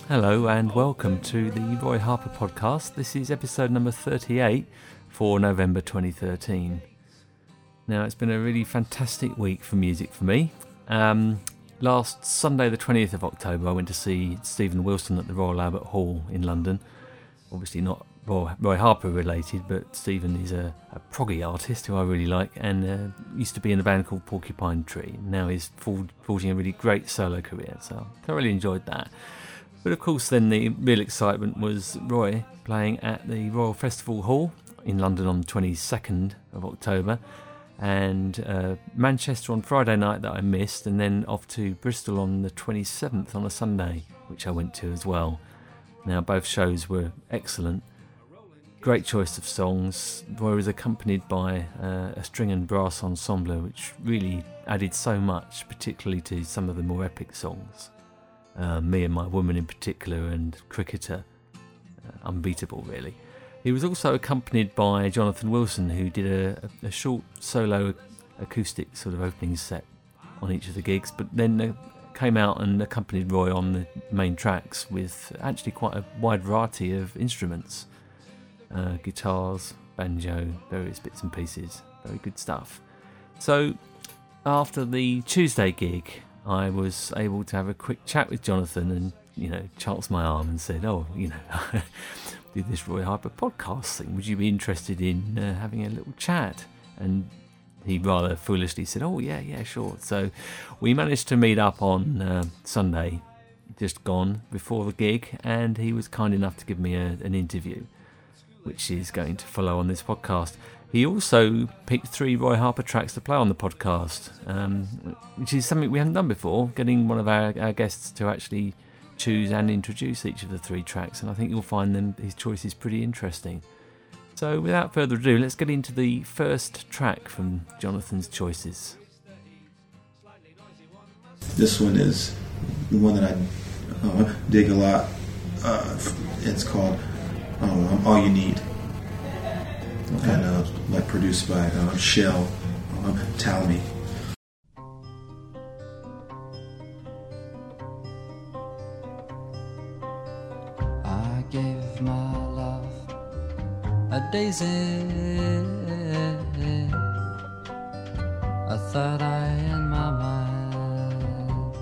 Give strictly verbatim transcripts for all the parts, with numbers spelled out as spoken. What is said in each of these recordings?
Hello and welcome to the Roy Harper podcast. This is episode number thirty-eight for November twenty thirteen. Now, it's been a really fantastic week for music for me. Um, last Sunday the twentieth of October I went to see Steven Wilson at the Royal Albert Hall in London. Obviously not Roy, Roy Harper related, but Steven is a, a proggy artist who I really like and uh, used to be in a band called Porcupine Tree. Now he's forging a really great solo career, so I really enjoyed that. But of course then the real excitement was Roy playing at the Royal Festival Hall in London on the twenty-second of October, and uh, Manchester on Friday night that I missed, and then off to Bristol on the twenty-seventh on a Sunday, which I went to as well. Now both shows were excellent. Great choice of songs. Roy was accompanied by uh, a string and brass ensemble which really added so much, particularly to some of the more epic songs. Uh, Me and My Woman in particular, and Cricketer, uh, unbeatable really. He was also accompanied by Jonathan Wilson, who did a, a short solo acoustic sort of opening set on each of the gigs, but then uh, came out and accompanied Roy on the main tracks with actually quite a wide variety of instruments, uh, guitars, banjo, various bits and pieces. Very good stuff. So after the Tuesday gig, I was able to have a quick chat with Jonathan and, you know, chanced my arm and said, oh, you know, do this Roy Harper podcast thing. Would you be interested in uh, having a little chat? And he rather foolishly said, oh, yeah, yeah, sure. So we managed to meet up on uh, Sunday, just gone, before the gig, and he was kind enough to give me a, an interview, which is going to follow on this podcast. He also picked three Roy Harper tracks to play on the podcast, um, which is something we haven't done before, getting one of our, our guests to actually choose and introduce each of the three tracks, and I think you'll find them his choices pretty interesting. So without further ado, let's get into the first track from Jonathan's choices. This one is the one that I uh, dig a lot. Uh, it's called uh, All You Need. Okay. And uh, like produced by uh, Shell uh, Talmy. I gave my love a daisy, a third eye in my mind.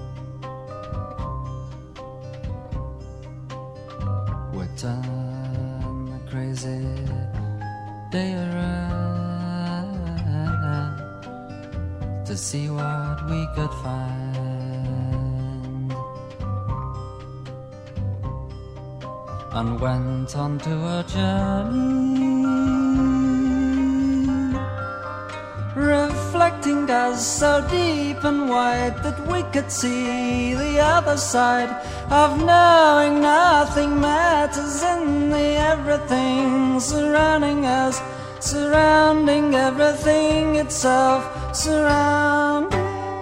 We turn the crazy day around to see what we could find, and went on to a journey, reflecting us so deep and wide that we could see the other side of knowing nothing matters in the everything surrounding us, surrounding everything itself, surrounding.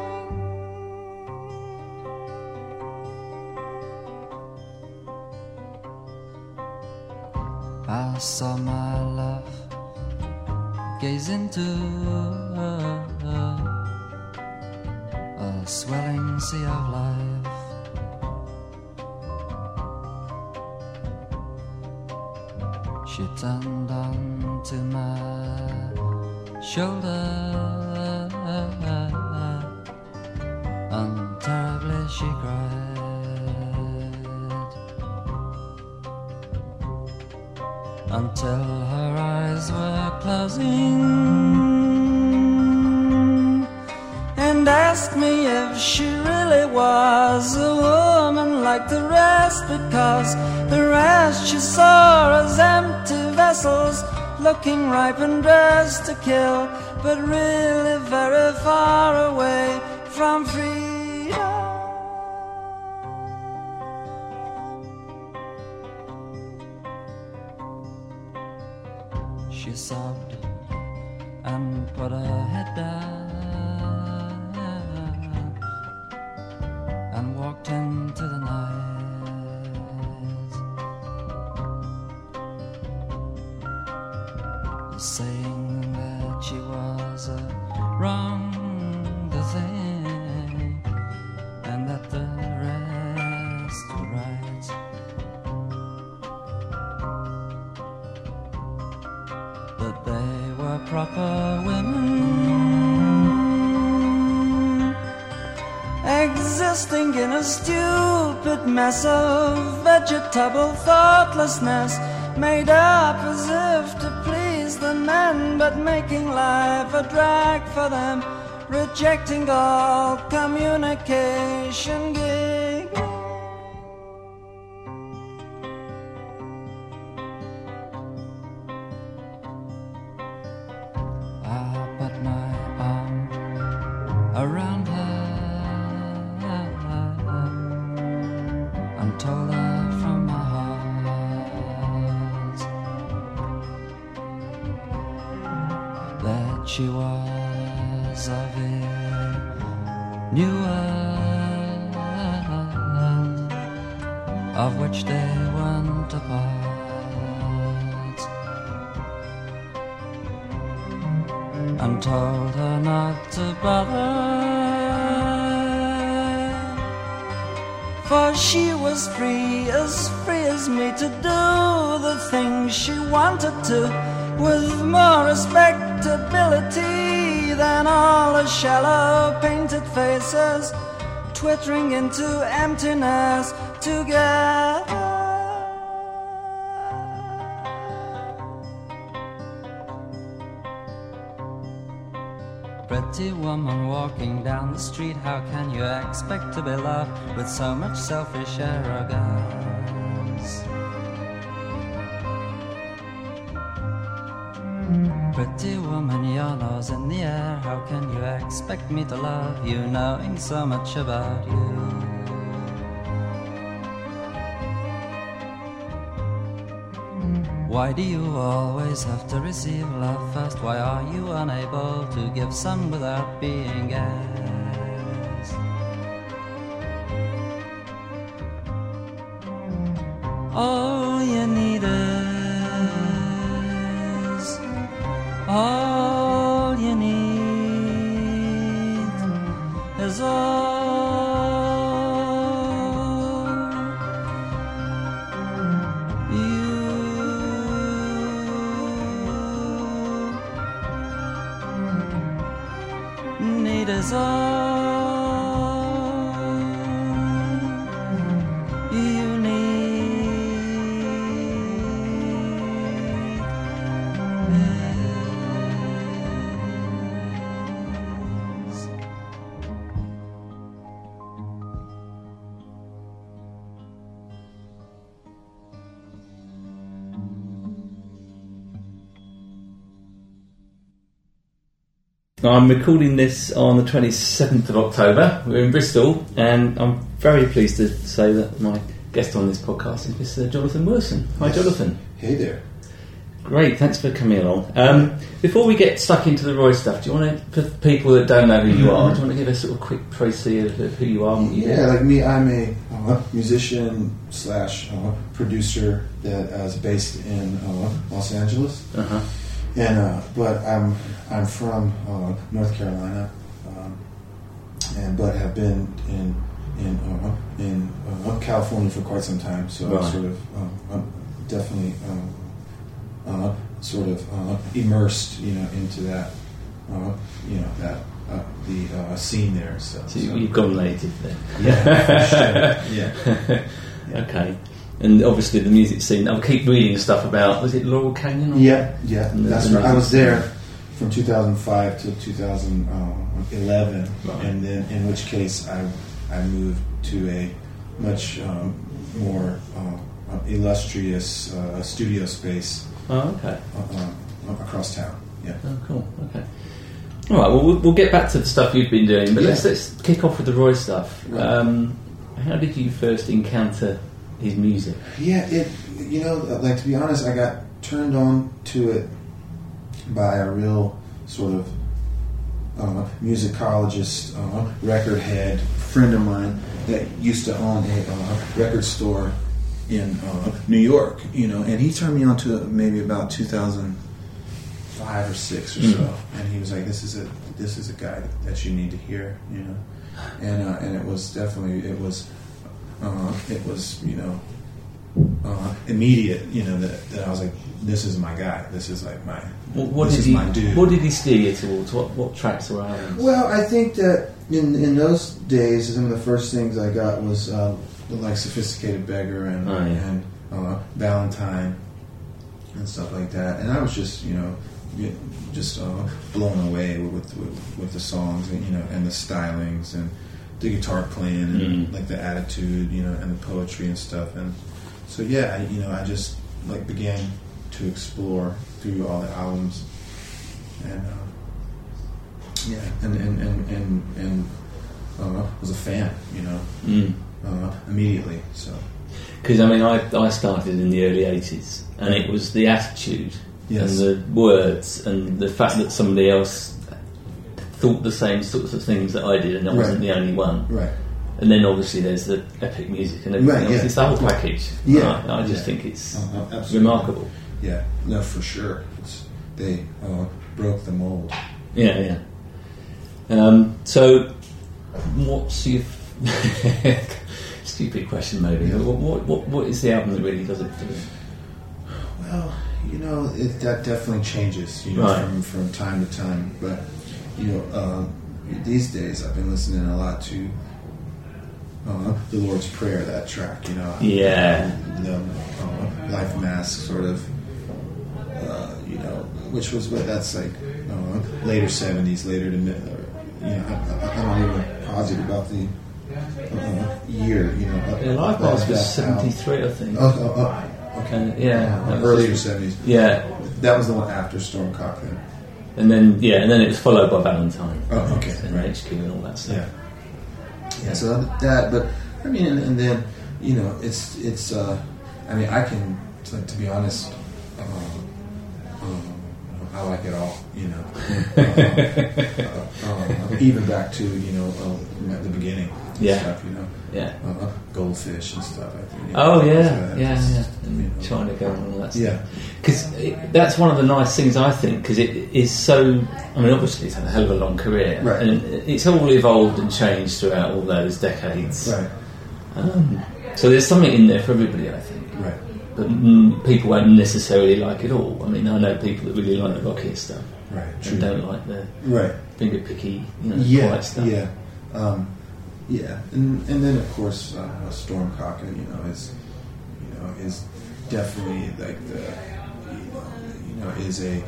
I saw my love gaze into a swelling sea of life. She turned on to my shoulder, and terribly she cried, until her eyes were closing, and asked me if she really was a woman like the rest, because the rest she saw as empty vessels, looking ripe and dressed to kill, but really very far away from freedom. She sobbed and put her head down and walked into the night, saying that she was a wrong thing and that the rest were right. that they were proper women, existing in a stupid mess of vegetable thoughtlessness, made up as if to please the men, but making life a drag for them, rejecting all communication gig. I put my arm around her and told her from my heart that she was of a new world of which they weren't a part, and told her not to bother, for she was free, as free as me, to do the things she wanted to, with more respectability than all the shallow painted faces twittering into emptiness together. Pretty woman walking down the street, how can you expect to be loved with so much selfish arrogance? Pretty woman, your nose in the air, how can you expect me to love you knowing so much about you? Why do you always have to receive love first? Why are you unable to give some without being asked? All you need is, all you need is all need is all you need. Is. I'm recording this on the twenty-seventh of October. We're in Bristol, and I'm very pleased to say that my guest on this podcast is Mister Jonathan Wilson. Hi, Yes. Jonathan. Hey there. Great, thanks for coming along. Um, before we get stuck into the Roy stuff, do you want to, for people that don't know who you are, do you want to give a sort of quick précis of, of who you are and what you Yeah, do? like me, I'm a uh, musician slash uh, producer that is based in uh, Los Angeles. Uh-huh. And uh, but I'm I'm from uh, North Carolina, um, and but have been in in uh, in uh, California for quite some time. So Right. I'm sort of um, I'm definitely um, uh, sort of uh, immersed, you know, into that uh, you know that uh, the uh, scene there. So, So you- you've gone native then. yeah, for sure. yeah. Okay. And obviously the music scene, I'll keep reading stuff about, was it Laurel Canyon? Or Yeah, yeah, And the- that's the right. I was music there from two thousand five to two thousand eleven, Right. and then in which case I I moved to a much um, more uh, illustrious uh, studio space Oh, okay. uh, um, across town. Yeah. Oh, cool. Okay. All right. Well, we'll, we'll get back to the stuff you've been doing, but Yeah. let's let's kick off with the Roy stuff. Right. Um, how did you first encounter his music? Yeah, it. You know, like to be honest, I got turned on to it by a real sort of uh, musicologist, uh, record head friend of mine that used to own a uh, record store in uh, New York. You know, and he turned me on to it maybe about two thousand five or six or Mm. so, and he was like, "This is a this is a guy that you need to hear," you know, and uh, and it was definitely it was. Uh, it was, you know, uh, immediate, you know, that, that I was like, this is my guy. This is like my. What, what this did is he? my dude. What did he steer you towards? What what tracks or albums? Well, I think that in in those days, some of the first things I got was uh, like Sophisticated Beggar and oh, yeah. and uh, Valentine and stuff like that, and I was just you know just uh, blown away with, with with the songs and you know and the stylings and the guitar playing and mm. like the attitude, you know, and the poetry and stuff, and so yeah, I, you know, I just like began to explore through all the albums, and uh, yeah, and and and and, and uh, was a fan, you know, mm. uh, immediately. So, because I mean, I I started in the early eighties, and it was the attitude yes. and the words and the fact that somebody else thought the same sorts of things that I did, and I right. wasn't the only one. Right. And then obviously there's the epic music and everything right, else. yeah. It's the whole package. Yeah. I, I just yeah. think it's uh-huh. remarkable. Yeah, no, for sure. It's, they uh, broke the mold. Yeah, yeah. Um, so, what's your stupid question? Maybe. Yeah. What, what what what is the album that really does it for you? Well, you know, it, that definitely changes, you know, right. from from time to time. But you know, um, these days I've been listening a lot to uh, the Lord's Prayer. That track, you know, yeah, the uh, Life Mask sort of. Uh, you know, which was what that's like uh, later seventies, later to mid. You know, I, I, I'm not even positive about the uh, year. You know, yeah, Life Mask was seventy-three, I think. Oh, oh, oh okay. And, yeah, uh, earlier seventies. Yeah, that was the one after Stormcock. Then, and then yeah, and then it was followed by Valentine. Oh, okay, and right. H Q and all that stuff. Yeah, yeah. So that, but I mean, and, and then you know, it's it's. Uh, I mean, I can, to, to be honest. Uh, I like it all, you know. uh, uh, uh, even back to you know uh, at the beginning, yeah, stuff, you know, yeah, uh, Goldfish and stuff. I think, you know, oh yeah, so yeah, just, yeah, and you know, China Girl and all that stuff. Yeah, because that's one of the nice things I think because it is so. I mean, obviously it's had a hell of a long career, right. and it's all evolved and changed throughout all those decades. Right. Um, so there's something in there for everybody, I think. Right. But mm, people won't necessarily like it all. I mean, I know people that really like the rockier stuff, right? And True. don't like the right finger picky, you know, yeah, quiet stuff. Yeah, um, yeah, and and then of course uh, Stormcock, you know, is you know is definitely like the you know, you know is a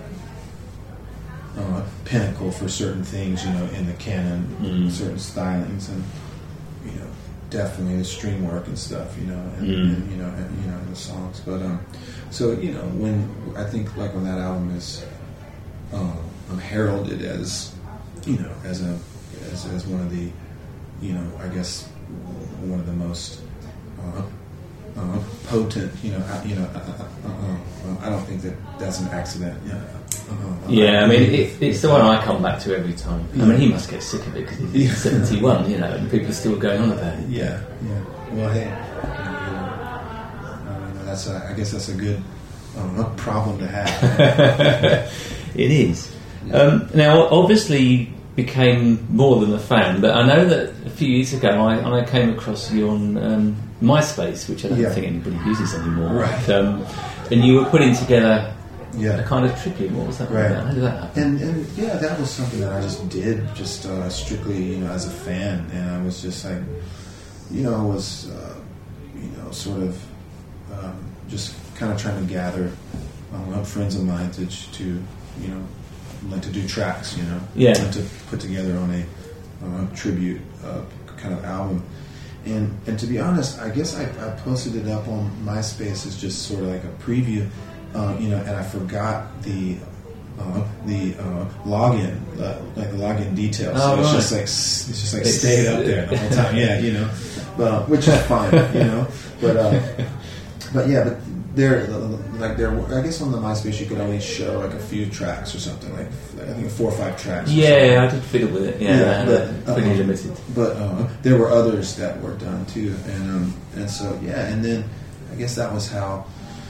uh, pinnacle for certain things, you know, in the canon, mm. certain stylings, and you know. Definitely the string work and stuff, you know, and, mm. and you know, and, you know, the songs. But um, so you know, when I think like when that album is um, heralded as, you know, as a as, as one of the, you know, I guess one of the most uh, uh, potent, you know, uh, you know, uh, uh, uh, I don't think that that's an accident. Yeah. Uh, Yeah, I mean, it, it's the one I come back to every time. I mean, he must get sick of it because he's Yeah. seventy-one, you know, and people are still going on about it. Yeah, yeah. Well, hey, you know, I mean, that's a, I guess that's a good um, problem to have. It is. Um, now, obviously, you became more than a fan, but I know that a few years ago I, I came across you on um, MySpace, which I don't Yeah. think anybody uses anymore. Right. Um, and you were putting together Yeah. a kind of tribute. What was that Right. about? How did that happen? And, and yeah, that was something that I just did, just uh, strictly, you know, as a fan, and I was just like, you know, I was, uh, you know, sort of, um, just kind of trying to gather um, friends of mine to, to, you know, like to do tracks, you know, Yeah. and to put together on a uh, tribute uh, kind of album. And and to be honest, I guess I, I posted it up on MySpace as just sort of like a preview. Uh, you know, and I forgot the uh, the uh, login, uh, like the login details. Oh, so it's right. just like it's just like It's- stayed up there the whole time. Yeah, you know, uh, which is fine, you know. But uh, but yeah, but there, like there, I guess on the MySpace you could only show like a few tracks or something, like I think four or five tracks. or Yeah, I did fiddle with it. Yeah, Yeah, but, but, pretty uh-uh. limited. But uh, there were others that were done too, and um, and so yeah, and then I guess that was how.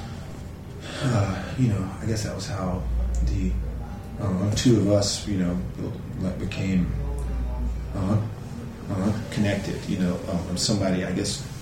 Uh, you know, I guess that was how the uh, two of us, you know, like became uh, uh, connected. You know, um, somebody, I guess,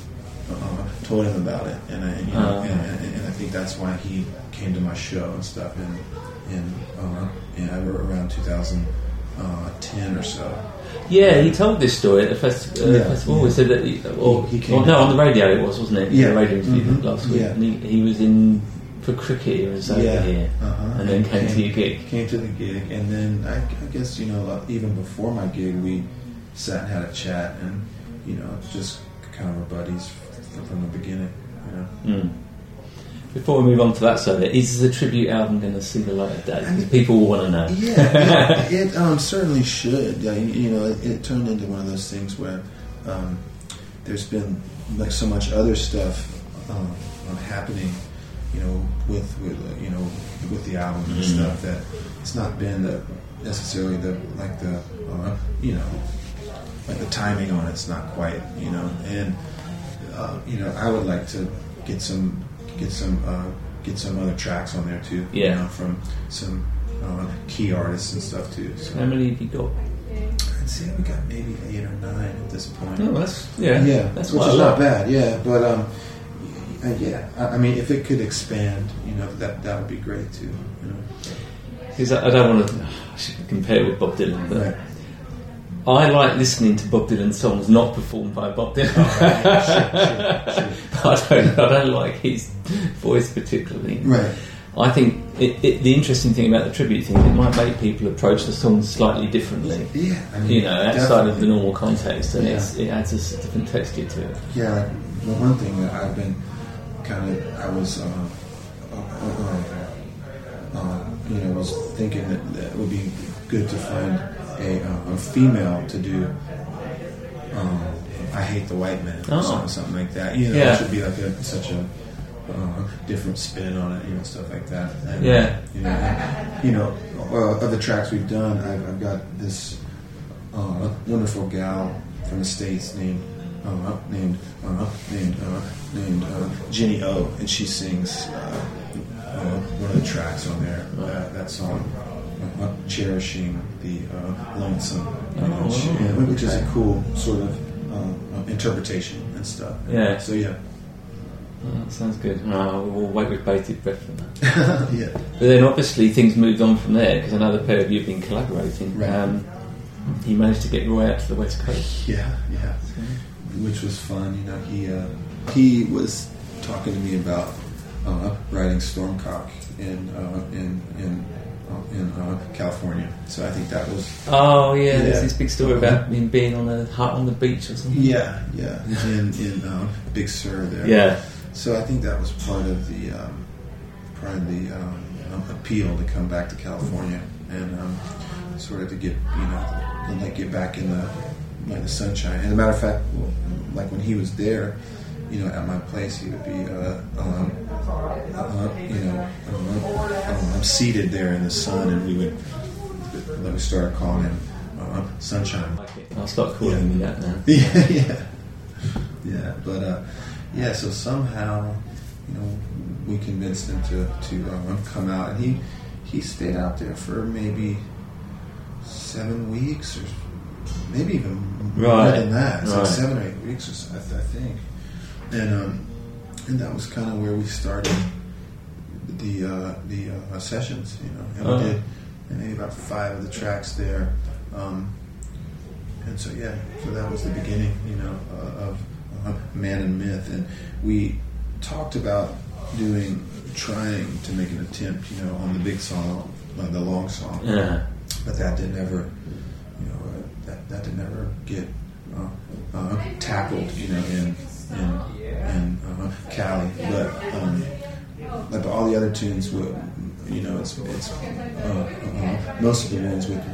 uh, told him about it, and I, you know, Oh. and, and, and I think that's why he came to my show and stuff in in, uh, in around two thousand ten or so. Yeah, he told this story at the festi- uh, Yeah, festival. yeah. He said that, he, or, He- he came or no, to- on the radio it was, wasn't it? Yeah. The radio interview Mhm. last week. Yeah. And he, he was in for cricket. He was over Yeah. here, Uh-huh. and then came, to your gig. Came to the gig, and then I, I guess you know uh, even before my gig, we sat and had a chat, and you know just kind of were buddies from, from the beginning. You know. Mm. Before we move on to that subject, is the tribute album going to see the light of day? Because people will want to know. Yeah, it, it um, certainly should. Yeah, you, you know, it, it turned into one of those things where um, there's been like so much other stuff um, um, happening, you know, with with uh, you know with the album and Mm. stuff that it's not been the necessarily the like the uh, you know like the timing on it's not quite, you know, and uh, you know I would like to get some. Get some, uh, get some other tracks on there too. Yeah. You know, from some uh, key artists and stuff too. So How many have you got? I'd say we got maybe eight or nine at this point. Oh, that's yeah, yeah, that's which quite is a lot. not bad. Yeah, but um, uh, yeah, I, I mean, if it could expand, you know, that that would be great too. You know, Because I, I don't want to. I should compare it with Bob Dylan, but right. I like listening to Bob Dylan songs not performed by Bob Dylan. Oh, right. Sure, sure, sure. I don't. I don't like his voice particularly. Right. I think it, it, the interesting thing about the tribute thing is it might make people approach the songs slightly differently. Yeah, I mean, You know, outside definitely. of the normal context, and Yeah. it's, it adds a s- different texture to it. Yeah, like well, one thing that I've been kind of, I was, uh, uh, uh, uh, you know, was thinking that, that it would be good to find a, uh, a female to do. Um, I Hate the White Man, or Oh. something, something like that. You know, Yeah. it should be like a, such a uh, different spin on it, you know, stuff like that. And, Yeah. You know, and, you know, uh, of the tracks we've done, I've, I've got this uh, wonderful gal from the States named uh, named uh, named uh, named uh, Jenny O, and she sings uh, uh, one of the tracks on there. That, that song, uh, "Cherishing the uh, Lonesome," you know, Oh, she- wow. which is a cool sort of uh, interpretation and stuff. Yeah. So yeah, Oh, that sounds good. Oh, we'll wait with bated breath for that. yeah. But then obviously things moved on from there because another pair of you have been collaborating. Right. Um, you managed to get Roy out to the West Coast. Yeah, yeah, which was fun. You know, he uh, he was talking to me about uh, writing Stormcock in uh, in in uh, in uh, California. So I think that was Oh yeah, Yeah. there's this big story about him being on a hut on the beach or something. yeah, yeah, in in uh, Big Sur there. Yeah. So I think that was part of the um, part of the um, appeal to come back to California and um, sort of to get you know like get back in the like the sunshine. And as a matter of fact, well, like when he was there, you know, at my place, he would be uh, um, uh, you know uh, um, seated there in the sun, and we would then we started calling him uh, Sunshine. I'll start calling Yeah. him that now. Yeah, yeah, yeah. But uh, yeah, so somehow, you know, we convinced him to to um, come out, and he he stayed out there for maybe seven weeks, or maybe even more Right, than that. It's right. like seven or eight weeks, or so, I, th- I think. And um, and that was kind of where we started the uh, the uh, sessions, you know, and Oh. we did maybe about five of the tracks there. Um, and so yeah, so that was the beginning, you know, uh, of uh, Man and Myth, and we talked about doing, trying to make an attempt, you know, on the big song, uh, the long song, Yeah. but that didn't ever, you know, uh, that that didn't ever get uh, uh, tackled, you know, in in in uh, Cali, but um, but all the other tunes were, you know, it's it's uh, uh, most of the ones with.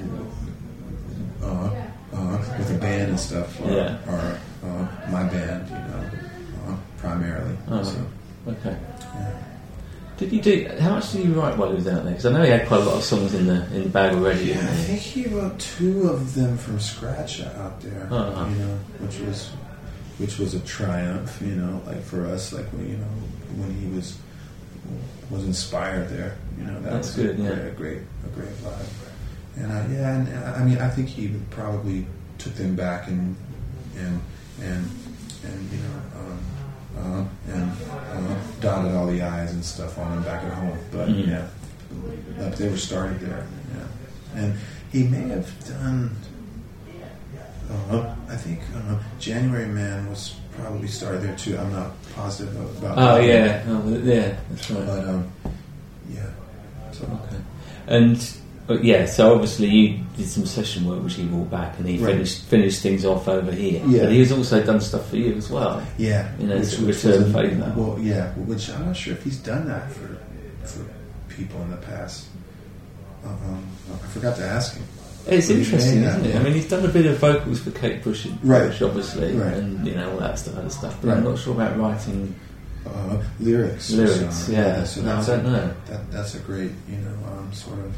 Uh, uh, with a band and stuff are, Yeah. are uh, my band, you know, uh, primarily. Oh, So, okay. yeah. Did you do? How much did you write while he was out there? Because I know he had quite a lot of songs in the in the bag already. Yeah, I didn't he? think he wrote two of them from scratch out there, Uh-huh. you know, which was which was a triumph, you know, like for us, like when you know when he was was inspired there, you know, that That's was good, a, yeah. great, a great a great vibe. And uh, yeah, and uh, I mean, I think he probably took them back and and and and you know um, uh, and uh, dotted all the I's and stuff on them back at home. But Mm-hmm. yeah, but they were started there. Yeah, and he may have done. Uh, I think uh, January Man was probably started there too. I'm not positive about. Oh that. yeah, oh, yeah, that's right. But um, yeah. So Okay. And but yeah, so obviously you did some session work which he brought back, and he Right. finished finished things off over here. Yeah. But he has also done stuff for you as well. yeah, You know, it's a was return a- favour. Well, yeah, which I'm not sure if he's done that for for people in the past. Uh, um, I forgot to ask him. It's But he interesting, may have, isn't it? yeah. I mean, he's done a bit of vocals for Kate Bush, Right. Bush obviously, Right. and you know all that stuff, other stuff. But I'm Right. not sure about writing Uh, lyrics. lyrics. So, yeah, so no, I that's don't a, know. That, that's a great, you know, um, sort of.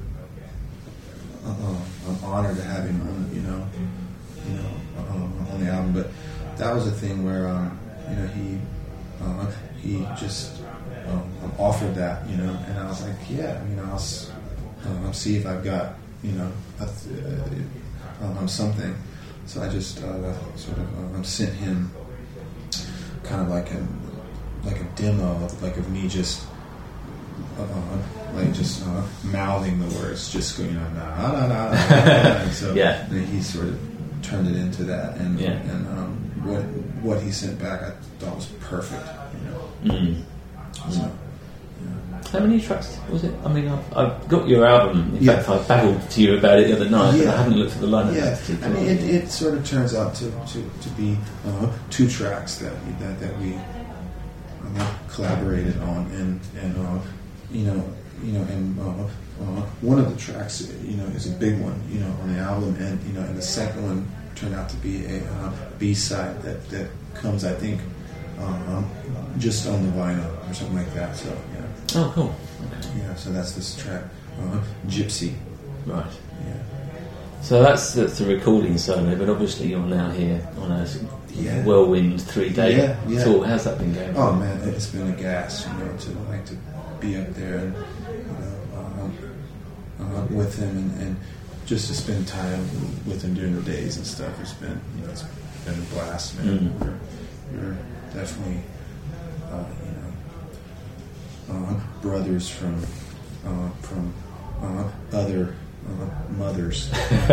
Uh, I'm honored to have him on, you know, you know, uh, on the album. But that was a thing where, um, you know, he uh, he just um, offered that, you know, and I was like, yeah, you know, I'll, s- uh, I'll see if I've got, you know, a th- uh, um, something. So I just uh, sort of um, sent him kind of like a like a demo, like of me just. Uh, like just uh, mouthing the words, just going, you know, nah, nah, nah, nah, nah. And so Yeah. then he sort of turned it into that, and Yeah. and um, what what he sent back, I thought was perfect, you know. Mm. So, How many tracks was it? I mean, I've, I've got your album. In Yeah. fact, I babbled to you about it the other night, but Yeah. I haven't looked at the lineup. yeah, That's too I mean, cool. it, it sort of turns out to to, to be uh, two tracks that that that we uh, collaborated on, and and uh, you know. You know, and uh, uh, one of the tracks, you know, is a big one, you know, on the album, and you know, and the second one turned out to be a uh, B-side that that comes, I think, um, just on the vinyl or something like that. So yeah, Oh, cool. Okay. yeah. So that's this track, uh, Gypsy. Right. Yeah, So that's that's the recording solo, but obviously you're now here on a sort of Yeah. whirlwind three-day Yeah, yeah. tour. How's that been going? Oh man, it's been a gas, you know, to like to be up there and you know um, uh, with him and, and just to spend time with him during the days and stuff. It's been, you know, it's been a blast, man. Mm. We're, we're definitely, uh, you know, uh, brothers from uh, from uh, other uh, mothers.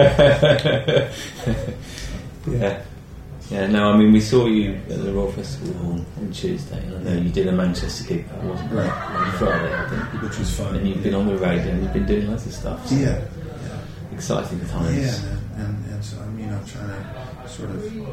Yeah. Yeah, no, I mean, we saw you at the Royal Festival on, on Tuesday, and I know Yeah. you did a Manchester gig, that wasn't it? Right. On Friday, I think. Which was fun. And you've been on the radio, and you've been doing lots of stuff. So Yeah. exciting times. Yeah, man. And, and so I'm, you know, trying to sort of, uh, you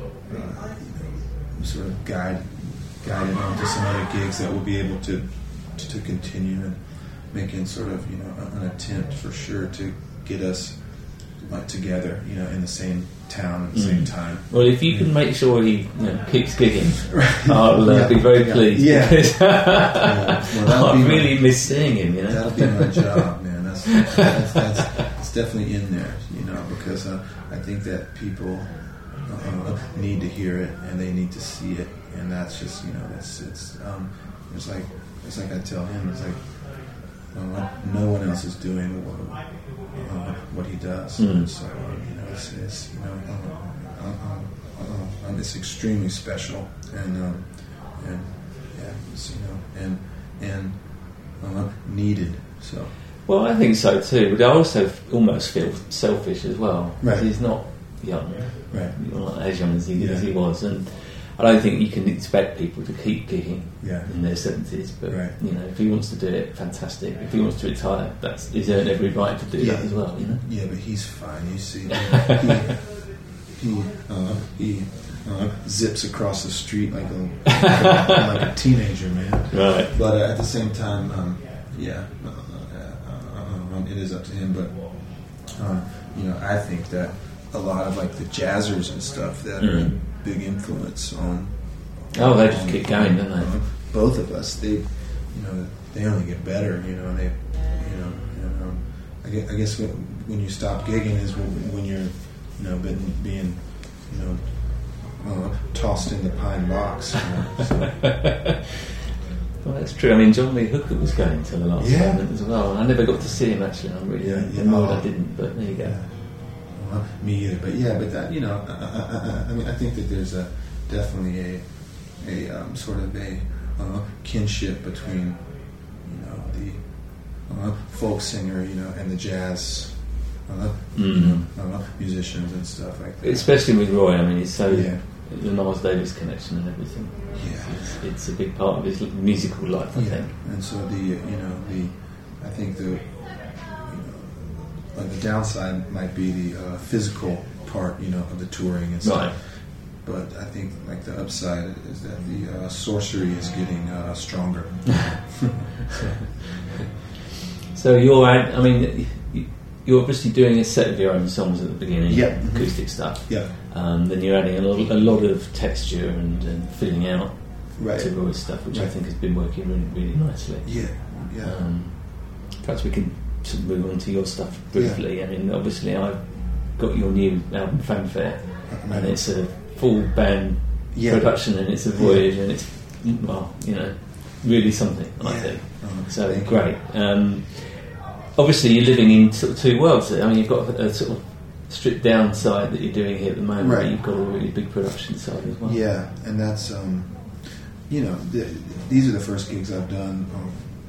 know, sort of guide, guide it on to some other gigs that will be able to, to, to continue and making sort of, you know, an attempt for sure to get us like together, you know, in the same town at the Mm. same time. Well, if you can make sure he you know, keeps gigging, Right. I'll uh, Yeah. be very Yeah. pleased. Yeah. Because Yeah. Well, that'll I be my- really miss seeing him, you know. That'll be my job, man. That's that's, that's it's definitely in there, you know, because uh, I think that people uh, need to hear it and they need to see it, and that's just, you know, it's it's um, it's like it's like I tell him, it's like uh, no one else is doing what, uh, what he does, Mm. so uh, you know, it's, it's you know, uh, uh, uh, uh, it's extremely special, and um, and yeah, it's, you know, and and uh, needed. So Well, I think so too, but I also f- almost feel selfish as well. 'Cause Right. He's not young, right, not as young as he, Yeah. as he was, and I don't think you can expect people to keep gigging yeah, in their seventies. But Right. you know, if he wants to do it, fantastic. If he wants to retire, that's he's earned every right to do Yeah. that as well. You know. yeah. But he's fine. You see, he he uh, he uh, zips across the street like a like a teenager, man. Right. But uh, at the same time, um, yeah, uh, uh, um, it is up to him. But um, you know, I think that a lot of like the jazzers and stuff that are a Mm. big influence on. Oh, they just on- keep going, don't they? on both of us, they, you know, they only get better. You know, and they, you know, and, um, I guess, I guess when, when you stop gigging is when, when you're, you know, been, being, you know, uh, tossed in the pine box. You know, so. Well, that's true. I mean, John Lee Hooker was going to the last Yeah. moment as well. I never got to see him actually. I'm really Yeah, yeah. annoyed Oh. I didn't, but there you go. Yeah. Well, me either, but yeah, but that, you know, I, I, I, I mean, I think that there's a definitely a a um, sort of a uh, kinship between, you know, the uh, folk singer, you know, and the jazz uh, mm. you know, uh, musicians and stuff like that. Especially with Roy, I mean, he's so yeah. the Miles Davis connection and everything. Yeah, it's, it's a big part of his musical life, I yeah. think. And so the you know the I think the you know, like the downside might be the uh, physical part, you know, of the touring and stuff. Right. But I think like the upside is that the uh, sorcery is getting uh, stronger. So you're, I mean, you're obviously doing a set of your own songs at the beginning, yeah. acoustic stuff. Yeah. Um, then you're adding a lot, a lot of texture and, and filling out right. to Roy's stuff, which right. I think has been working really, really nicely. Yeah. Yeah. Um, perhaps we can sort of move on to your stuff briefly. Yeah. I mean, obviously, I've got your new album, Fanfare, right. and it's a full band yeah. production, and it's a voyage, yeah. and it's, well, you know, really something, I yeah. think. Oh, so great. Um, obviously, you're living in sort of two worlds. I mean, you've got a, a sort of stripped down side that you're doing here at the moment, right. but you've got a really big production side as well. Yeah, and that's, um, you know, the, these are the first gigs I've done um,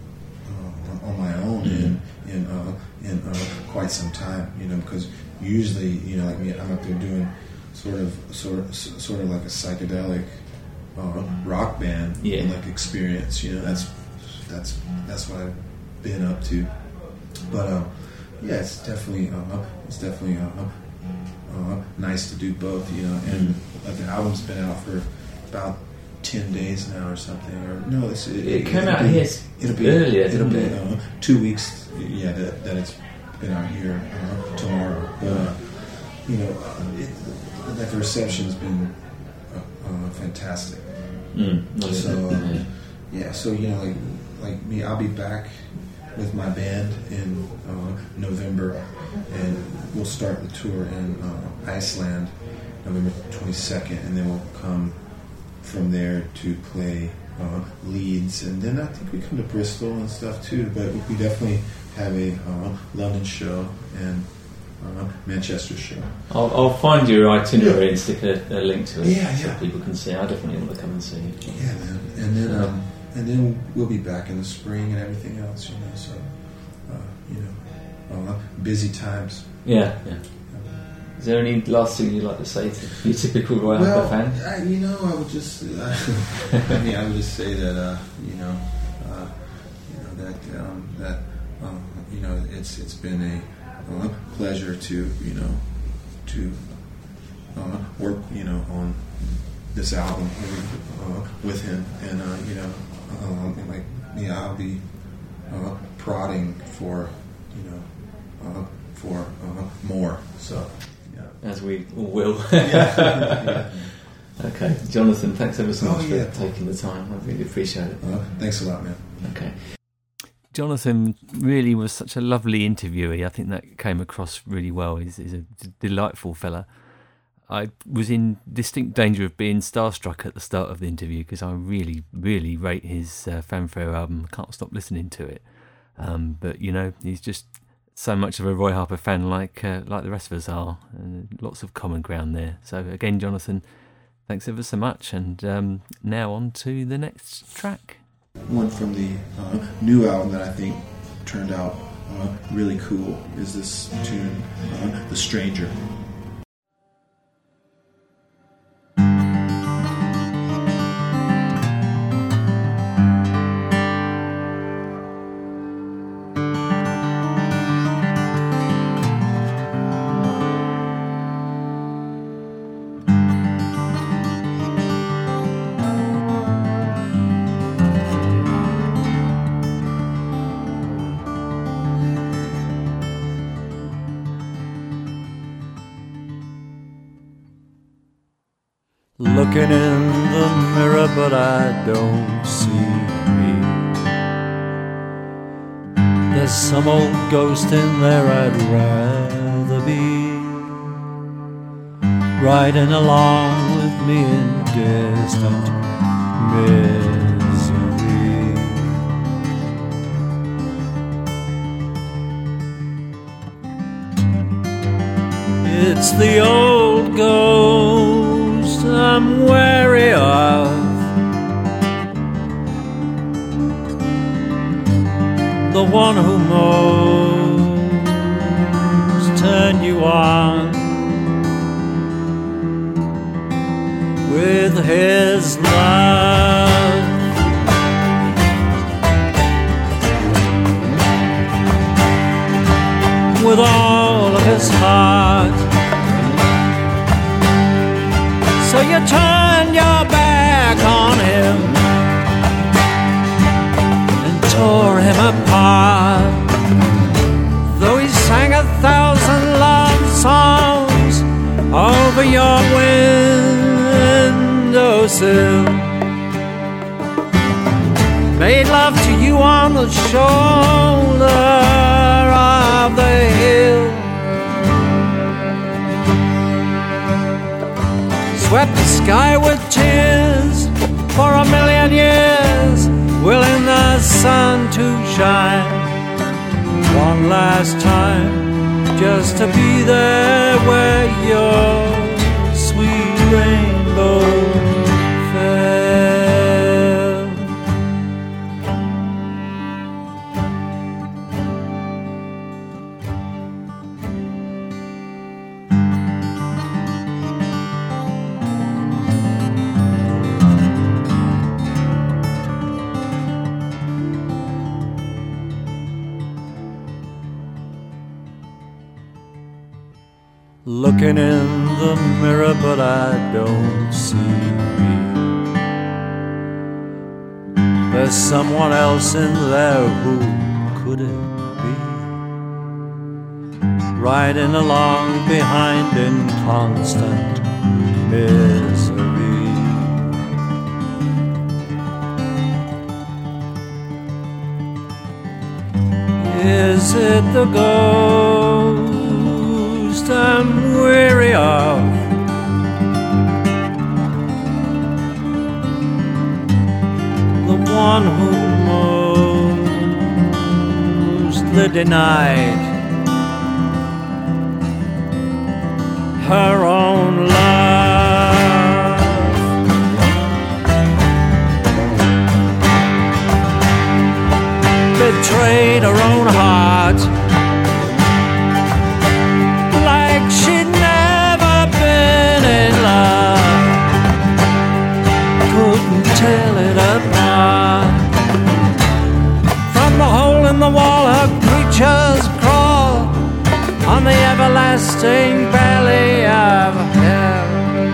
uh, on my own mm-hmm. in in, uh, in uh, quite some time, you know, because usually, you know, like me, I'm up there doing sort of sort of sort of like a psychedelic uh, rock band yeah. like experience, you know. That's that's that's what I've been up to. But um, yeah, it's definitely uh, it's definitely uh, uh, nice to do both, you know. And mm-hmm. like the album's been out for about ten days now or something. Or no, it's, it, it came out be, here it'll be earlier. It'll be it? uh, two weeks. Yeah, that, that it's been out here uh, tomorrow. But, uh, you know, uh, it, like the reception's been uh, uh, fantastic. Mm, so uh, yeah. yeah, so you know, like like me, I'll be back with my band in uh, November, and we'll start the tour in uh, Iceland, November twenty-second, and then we'll come from there to play uh, Leeds, and then I think we come to Bristol and stuff too. But we definitely have a uh, London show and uh, Manchester show. I'll, I'll find your itinerary yeah. and stick a, a link to it yeah, so yeah. people can see. I definitely want to come and see you. Yeah, man. And then, um, and then we'll be back in the spring and everything else, you know. So, uh, you know, uh, busy times. Yeah, yeah. Is there any last thing you'd like to say to your typical Roy well, Harper fan? I, you know, I would just, uh, I mean, I would just say that, uh, you know, uh, you know that um, that um, you know, it's it's been a uh, pleasure to you know to uh, work you know on this album uh, with him, and uh, you know, um, and like yeah, I'll be uh, prodding for you know uh, for uh, more. So. As we all will. yeah. yeah. Okay, Jonathan, thanks ever so much oh, yeah. for taking the time. I really appreciate it. Uh, thanks a lot, man. Okay. Jonathan really was such a lovely interviewee. I think that came across really well. He's, he's a delightful fella. I was in distinct danger of being starstruck at the start of the interview because I really, really rate his uh, Fanfare album. I can't stop listening to it. Um, but, you know, he's just so much of a Roy Harper fan like uh, like the rest of us are, and lots of common ground there. So again, Jonathan, thanks ever so much, and um, now on to the next track. One from the uh, new album that I think turned out uh, really cool is this tune, uh, The Stranger. Looking in the mirror, but I don't see me. There's some old ghost in there I'd rather be, riding along with me in distant misery. It's the old ghost I'm wary of, one who most turned you on with his love. With all of his heart. So you turned your back on him and tore him apart. Though he sang a thousand love songs over your windowsill, made love to you on the shoulder of the hill, swept the sky with tears for a million years, willing the sun to shine one last time, just to be there where your sweet rainbow fell. Looking in the mirror, but I don't see me. There's someone else in there. Who could it be? Riding along behind in constant misery. Is it the ghost I'm weary of? The one who mostly denied her own love. Betrayed her own heart like she'd never been in love. Couldn't tell it apart. From the hole in the wall her creatures crawl on the everlasting belly of hell,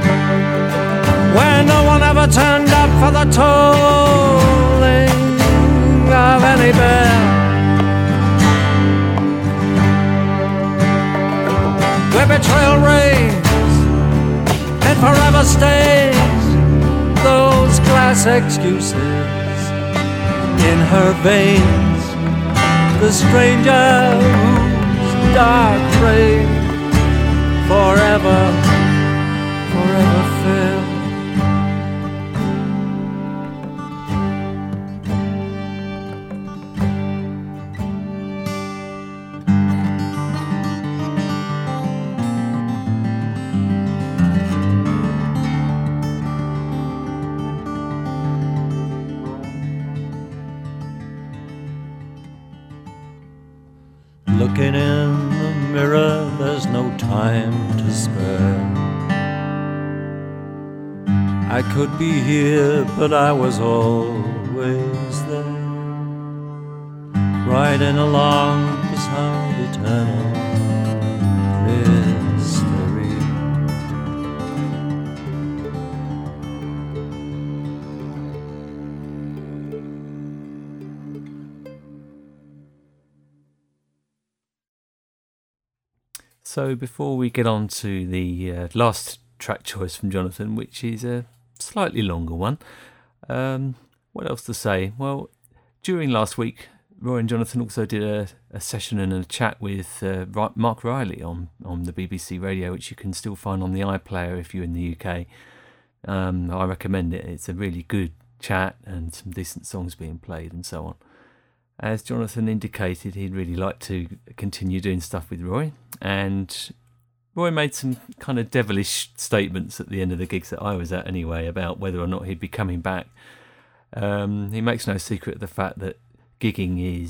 where no one ever turned up for the tolling of any bell. Where betrayal reigns and forever stays those glass excuses in her veins. The stranger whose dark rain forever, forever fell. Looking in the mirror, there's no time to spare. I could be here, but I was always there, riding along beside eternal mystery. So before we get on to the uh, last track choice from Jonathan, which is a slightly longer one, um, what else to say? Well, during last week, Roy and Jonathan also did a, a session and a chat with uh, Mark Riley on, on the B B C Radio, which you can still find on the iPlayer if you're in the U K. Um, I recommend it. It's a really good chat and some decent songs being played and so on. As Jonathan indicated, he'd really like to continue doing stuff with Roy, and Roy made some kind of devilish statements at the end of the gigs that I was at anyway about whether or not he'd be coming back. Um, he makes no secret of the fact that gigging is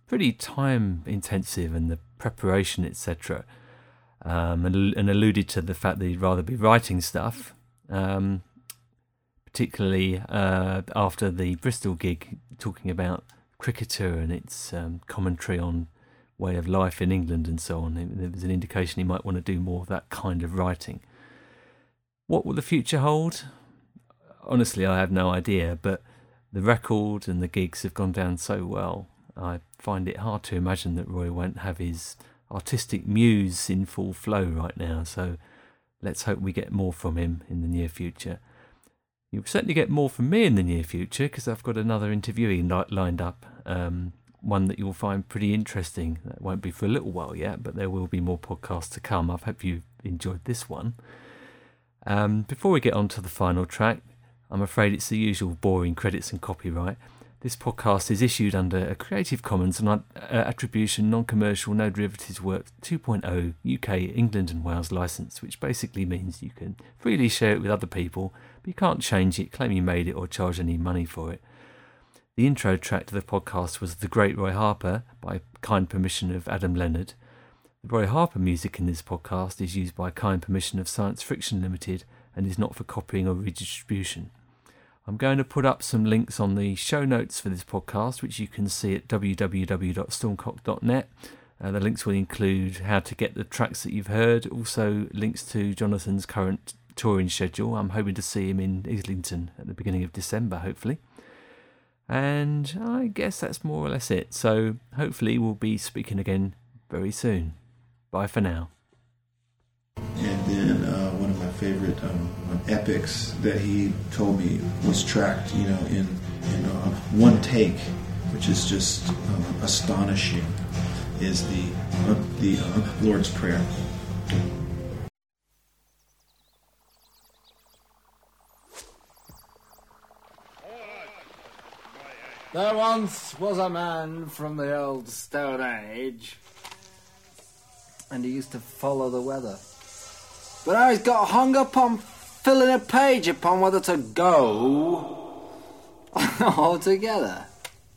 pretty time intensive, and the preparation, et cetera. Um, and, and alluded to the fact that he'd rather be writing stuff, um, particularly uh, after the Bristol gig, talking about cricketer and its um, commentary on way of life in England and so on. There was an indication he might want to do more of that kind of writing. What will the future hold? Honestly, I have no idea, but the record and the gigs have gone down so well, I find it hard to imagine that Roy won't have his artistic muse in full flow right now, so let's hope we get more from him in the near future. You'll certainly get more from me in the near future, because I've got another interviewee li- lined up, um, one that you'll find pretty interesting. That won't be for a little while yet, but there will be more podcasts to come. I hope you've enjoyed this one. Um, before we get on to the final track, I'm afraid it's the usual boring credits and copyright. This podcast is issued under a Creative Commons and uh, Attribution Non-Commercial No Derivatives Work two point oh U K, England and Wales licence, which basically means you can freely share it with other people, but you can't change it, claim you made it, or charge any money for it. The intro track to the podcast was The Great Roy Harper, by kind permission of Adam Leonard. The Roy Harper music in this podcast is used by kind permission of Science Friction Limited and is not for copying or redistribution. I'm going to put up some links on the show notes for this podcast, which you can see at w w w dot stormcock dot net. Uh, the links will include how to get the tracks that you've heard, also links to Jonathan's current touring schedule. I'm hoping to see him in Islington at the beginning of December, hopefully. And I guess that's more or less it. So hopefully we'll be speaking again very soon. Bye for now. And then uh, one of my favorite um, um, epics that he told me was tracked, you know, in, in uh, one take, which is just uh, astonishing, is the uh, the uh, Lord's Prayer. There once was a man from the old Stone Age, and he used to follow the weather. But now he's got hung up on filling a page upon whether to go altogether.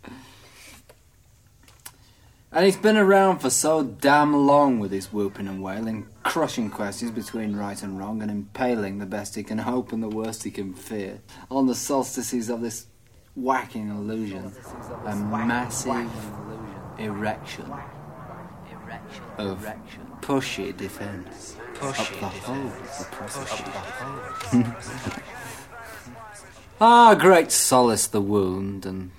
And he's been around for so damn long with his whooping and wailing, crushing questions between right and wrong, and impaling the best he can hope and the worst he can fear on the solstices of this whacking illusion, a massive erection of pushy defence up the whole of the process. Ah, great solace the wound, and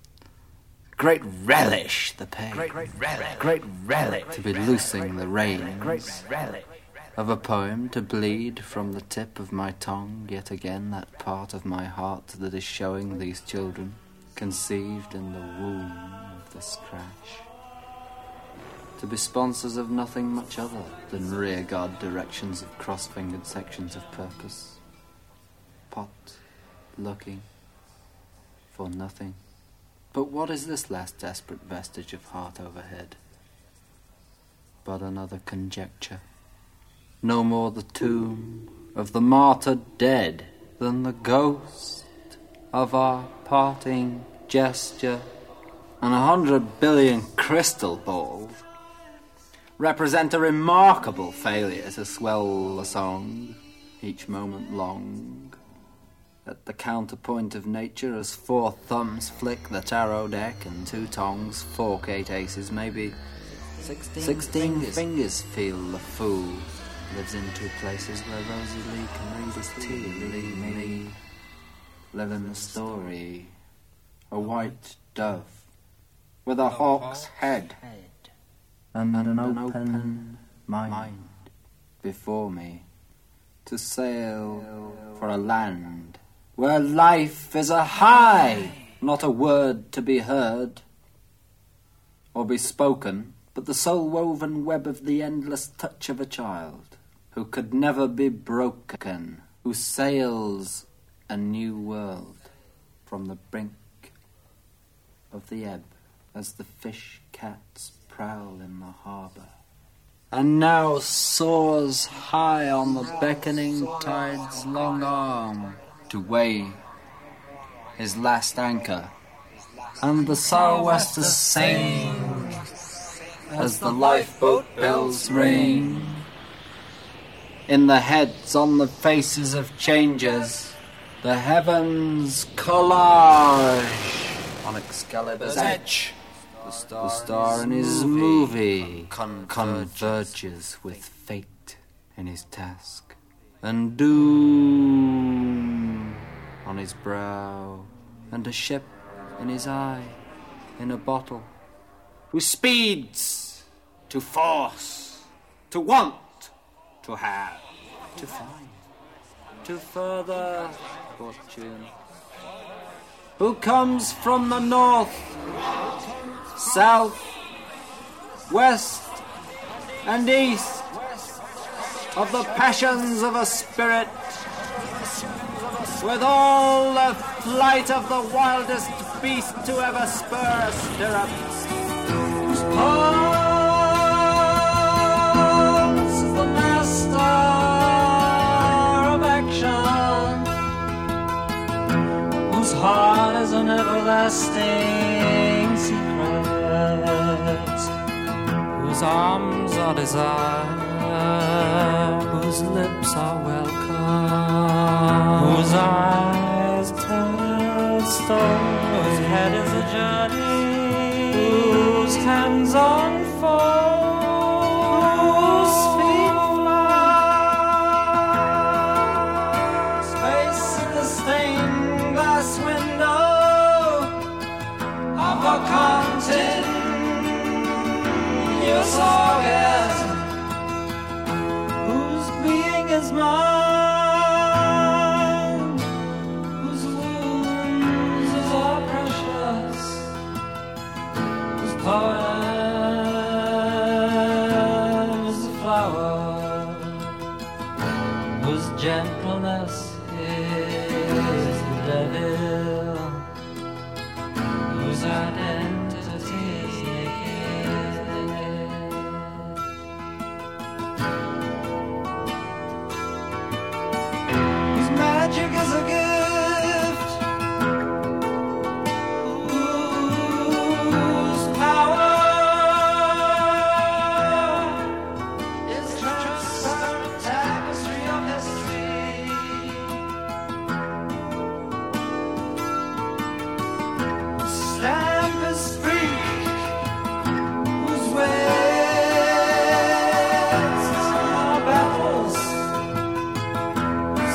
great relish the pain. Great relic, great relic to be loosing the reins. Great relic of a poem to bleed from the tip of my tongue, yet again that part of my heart that is showing these children, conceived in the womb of this crash, to be sponsors of nothing much other than rearguard directions of cross-fingered sections of purpose, pot looking for nothing. But what is this last desperate vestige of heart overhead but another conjecture? No more the tomb of the martyred dead than the ghost of our parting gesture. And a hundred billion crystal balls represent a remarkable failure to swell a song, each moment long. At the counterpoint of nature, as four thumbs flick the tarot deck and two tongs fork eight aces, maybe sixteen, sixteen fingers. fingers feel the fool lives in two places where Rosie Lee can read his tea. Lee, me, live in the story. A white dove with a hawk's head and an open mind before me to sail for a land where life is a high, not a word to be heard or be spoken, but the soul-woven web of the endless touch of a child who could never be broken, who sails a new world from the brink of the ebb as the fish cats prowl in the harbour, and now soars high on the beckoning tide's long arm to weigh his last anchor, and the sou'westers sing as the lifeboat bells ring. In the heads, on the faces of changers, the heavens collage on Excalibur's edge. The star, the star in his movie converges with fate in his task, and doom on his brow, and a ship in his eye, in a bottle, who speeds to force, to want, to have, to find, to further fortune, who comes from the north, south, west, and east, of the passions of a spirit, with all the flight of the wildest beast to ever spur a stirrup. Pulse is the master of action, whose heart is an everlasting secret, whose arms are desire, whose lips are welcome, whose eyes tell stone, whose head is a journey, whose hands unfold, whose feet fly, space in the stained glass window of a continuous orgasm, whose being is mine, whose wounds are precious, whose poem is a flower, whose gentleness is the devil, whose identity is naked, whose magic is a gift, whose power is a transparent tapestry of history, whose stamp is free, whose ways are battles, whose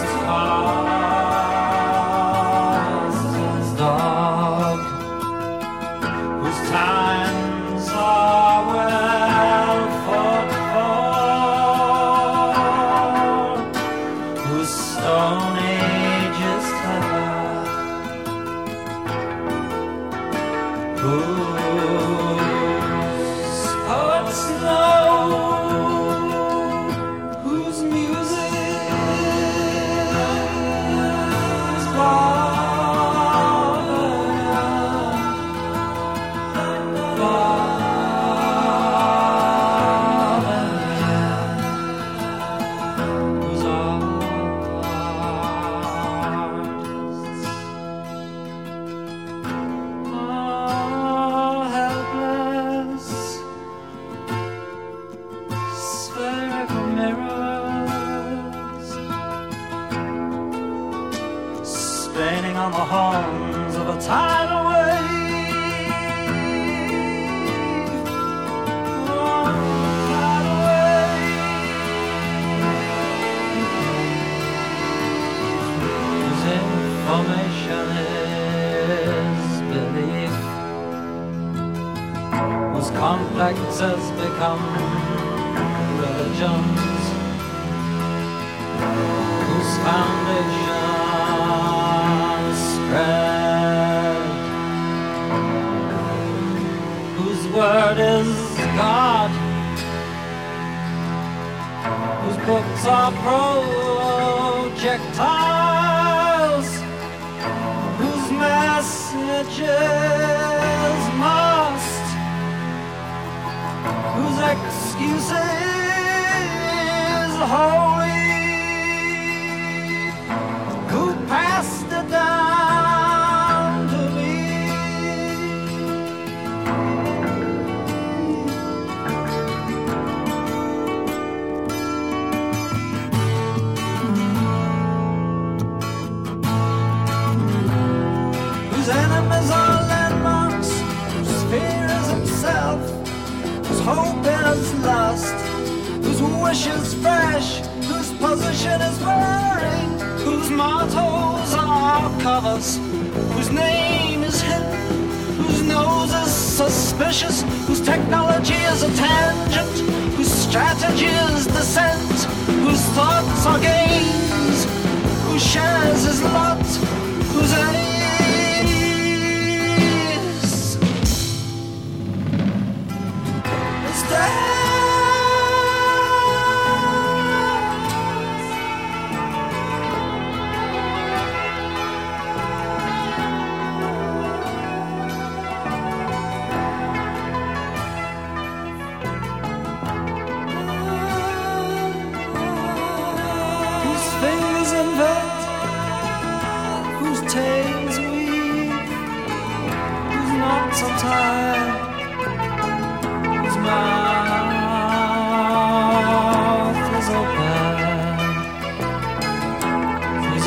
cause is dark, whose times are well fought for, whose stone age is clever, whose poets know, whose music is whose artists are helpless, spherical mirrors, spinning on the horns of a tidal wave, oh, tidal wave, whose information is belief, whose complexes become religions, whose foundations spread, whose word is God, whose books are projectiles, whose messages must, whose excuses holy, who passed it down to me. hope is lost, whose wish is fresh, whose position is wearing, whose mottos are covers, whose name is hidden, whose nose is suspicious, whose technology is a tangent, whose strategy is descent, whose thoughts are gains, who shares his lot, whose aim is death. Tails weave, whose knots are tied, whose mouth is open, whose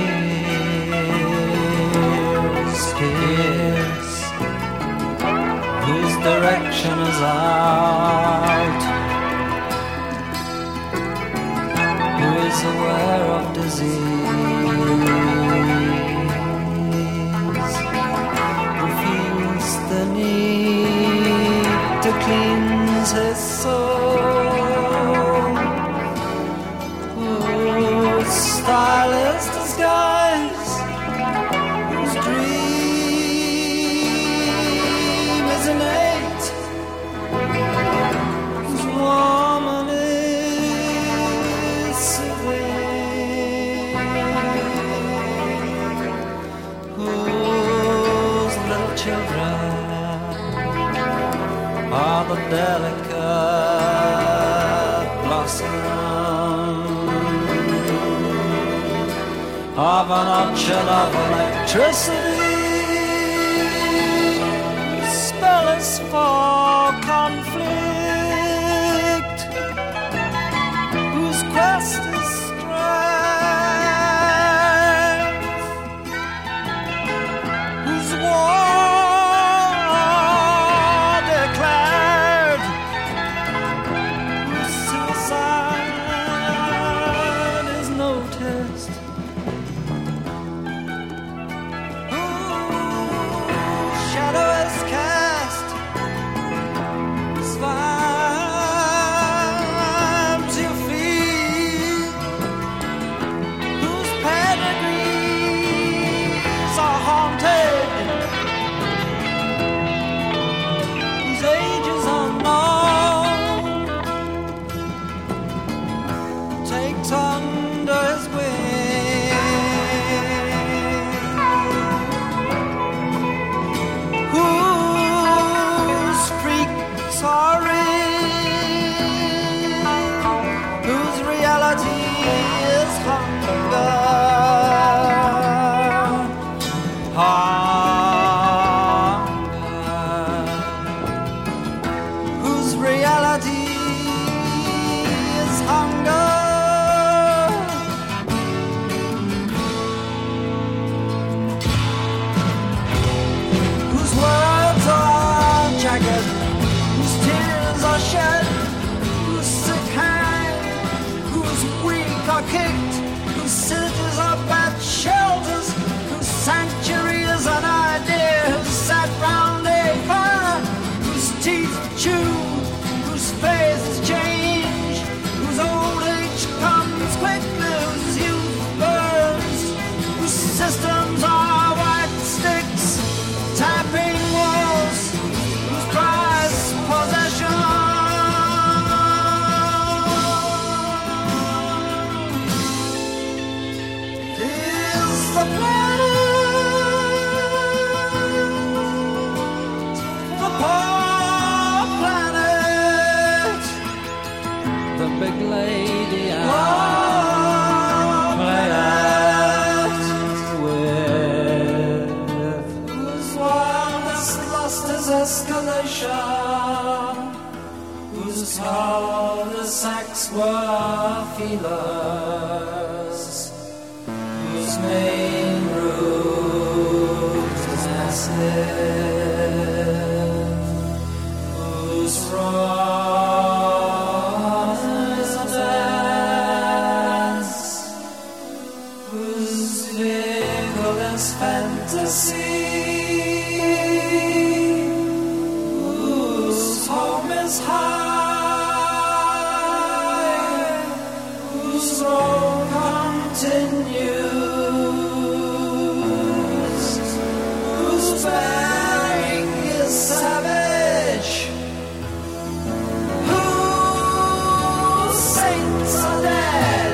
ears pierce, whose direction is out, who is aware of disease, the need to cleanse his soul, whose style is disguise, whose dream is innate, whose woman is soothing, whose little children are the delicate blossom of an orchard of electricity. Spell is for conflict, whose quest is strength, whose war kicked, whose cities are bad shelters, whose sanctuary is an idea, who sat round a fire, whose teeth chew, whose face is change, whose old age comes quickly, whose youth burns, whose systems are white sticks, tapping walls, whose prize possession the planet, the poor planet, the big lady I'm playing with, whose one has lost his escalation, whose cul-de-sacs were feelers, whose main route is massive, whose whose rod is a dance, whose vehicle is fantasy, whose home is high, whose road continues, whose bearing is savage, whose saints are dead,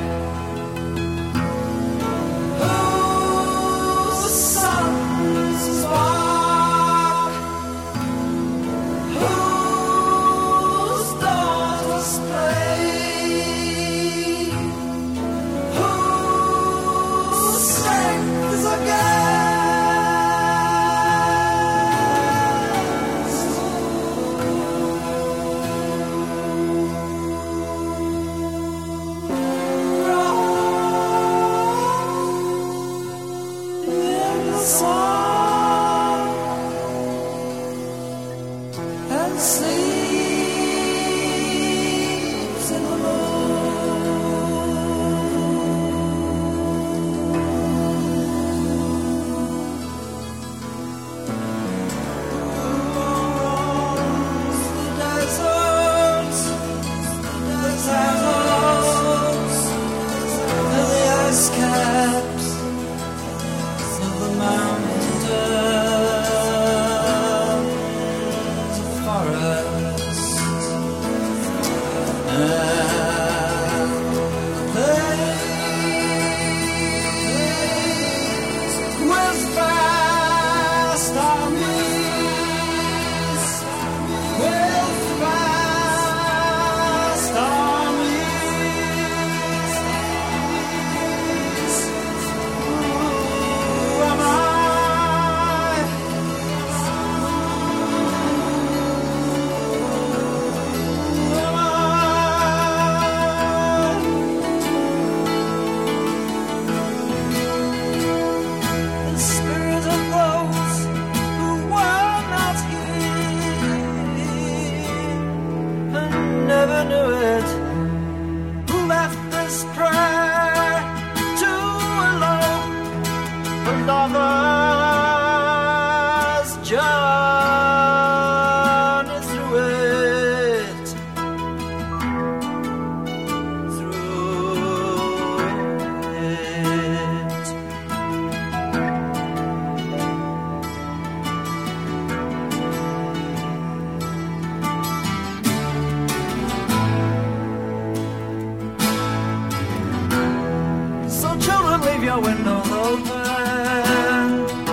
whose sons spark, whose daughters play, whose strength is a in the sun and sleeps in the moon. The deserts, the deserts, and the ice caps of the mountains, the forests, and plains with vast armies, with vast armies. Who am I? Who am I? The spirit of those who were not here and never knew it, who left this prayer to alone for lovers journey through it, through it. So children, leave your windows open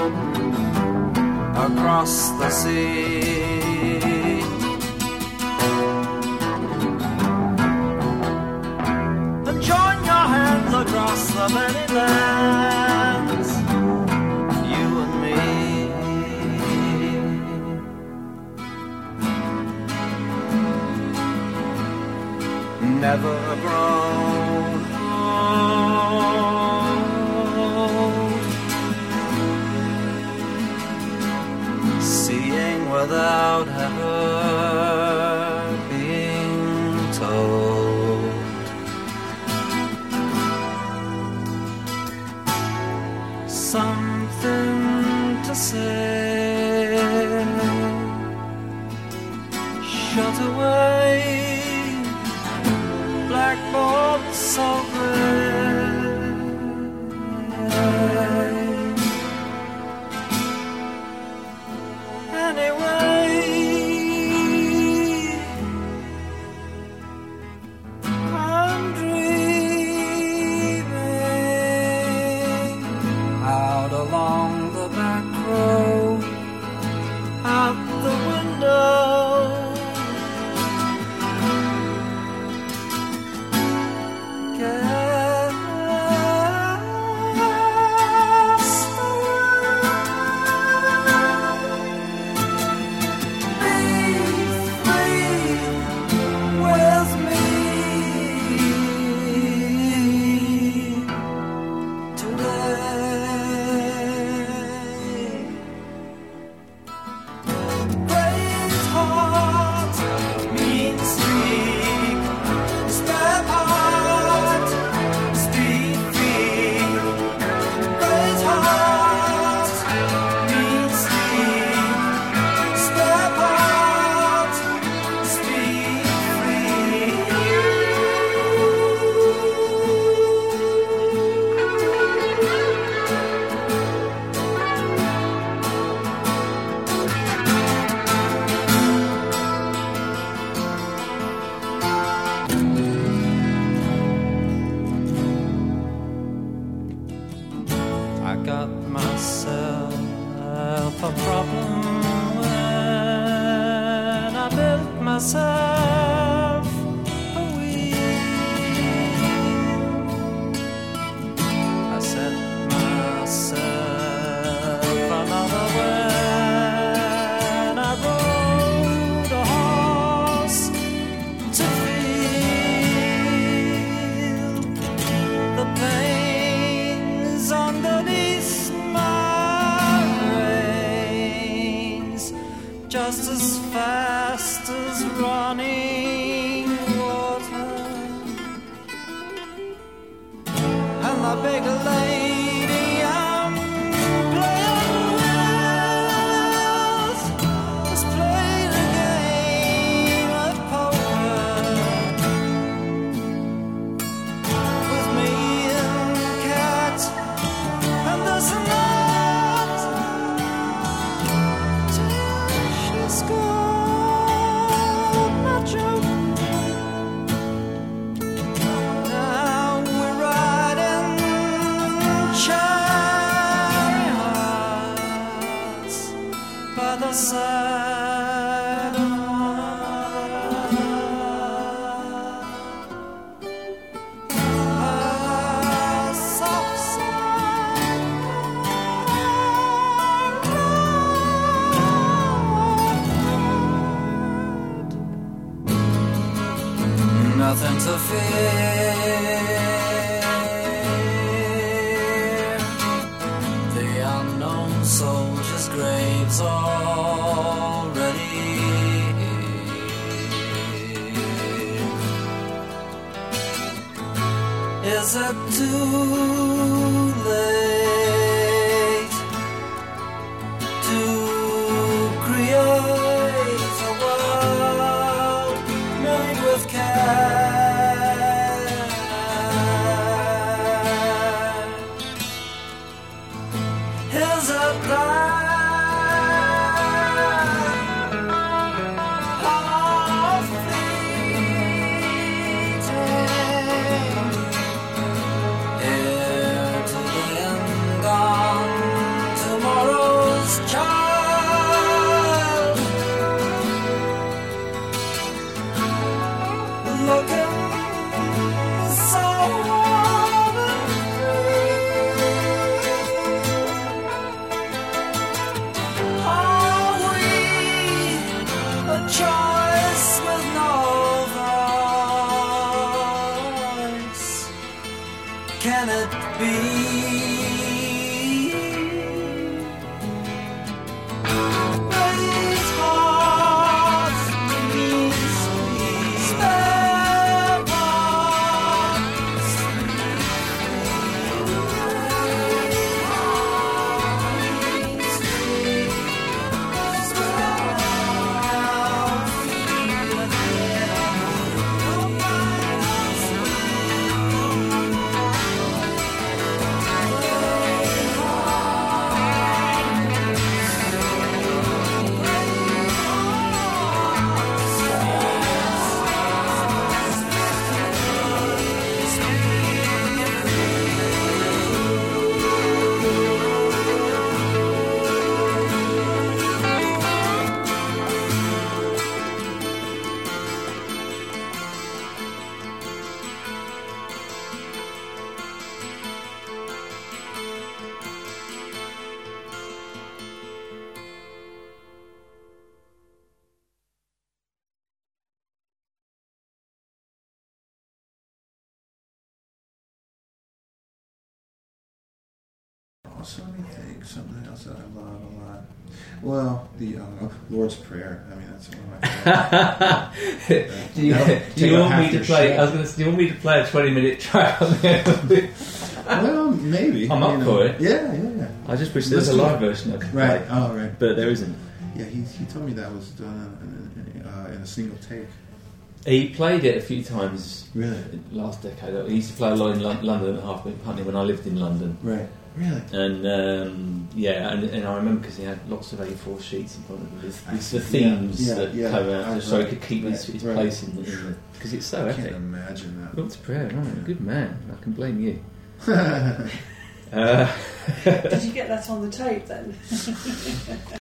across the sea, and join your hands across the many lands, you and me. Never grown old, seeing without ever being told. Something to say, shut away, blackboard so gray. Anyway, I'm dreaming out along the back road, out the window, get just as fast as running water. And the big lady I'm playing with has played a game of poker with me and cat, and there's a night till she's got my joke. Now we're riding chariots by the side of a soft side. Nothing to fear. The unknown soldiers' graves already. Is it too late to create a world made with care? Here's a plan of fleeting here today and gone, tomorrow's child, looking so warm and free. Are we a choice with no voice? Can it be? Raise hearts, please, spare parts. So let me think. Something else that I love a lot. Well, the uh, Lord's Prayer. I mean, that's one of my favorites. do you, That'll do take you up want half me to your play? show. I was going to. Do you want me to play a twenty-minute track on there? Well, maybe. I'm up you know. for it. Yeah, yeah, yeah. I just wish there was a Let's do live it. version I could Right. play, Oh, right. but there isn't. Yeah, he he told me that was done in, in, uh, in a single take. He played it a few times. Really? Last decade, he used to play a lot in Lon- London at Half Moon Putney when I lived in London. Right. Really? And um, yeah, and, and I remember because he had lots of A four sheets in front of him with, with the Yeah, themes yeah, that yeah. came out, I- just so he right, could keep his, right, his right. place in the because it's so I epic. can't imagine that. Lord's Prayer, right? Good man. I can blame you. Uh, Did you get that on the tape then?